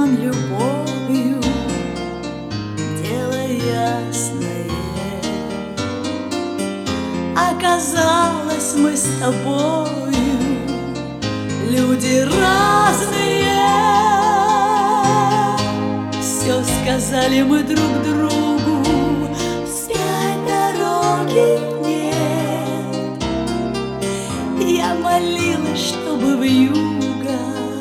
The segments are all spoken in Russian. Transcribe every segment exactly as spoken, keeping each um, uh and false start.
он любовью дело ясное. Оказалось, мы с тобою люди разные. Все сказали мы друг другу, вспять дороги нет. Я молилась, чтобы вьюга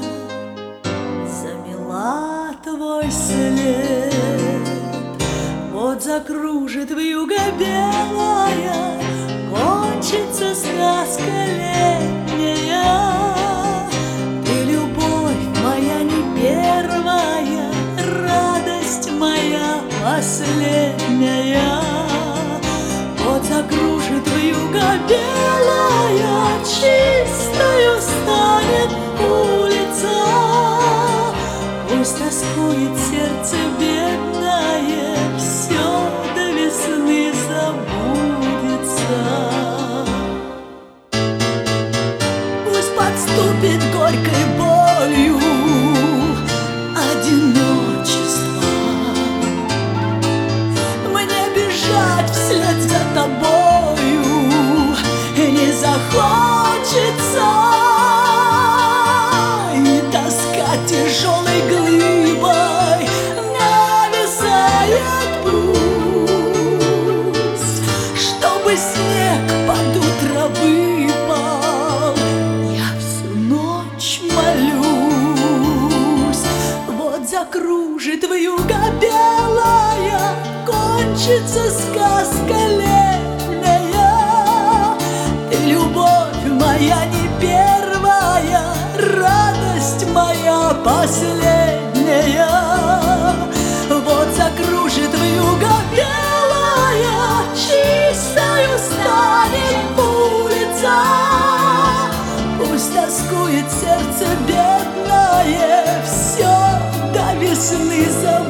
замела твой след. Вот закружит вьюга белая, кончится сказка летняя. Ты любовь моя не первая, радость моя последняя. Вот закружит вьюга белая, чистою станет улица. Пусть тоскует сердце бедное, все до весны забудется. Пусть подступит горькой болью одиночество. Мне бежать вслед за тобою не захочется. И тоска тяжелой глыбой нависает пусть, чтобы снег под утро выпал. Я всю ночь молюсь. Вот закружит вьюга белая, кончится сказка летняя. Ты любовь моя не первая, радость моя последняя. Вот закружит вьюга белая, чистою станет улица. Пусть тоскует сердце бедное, все до весны забудется.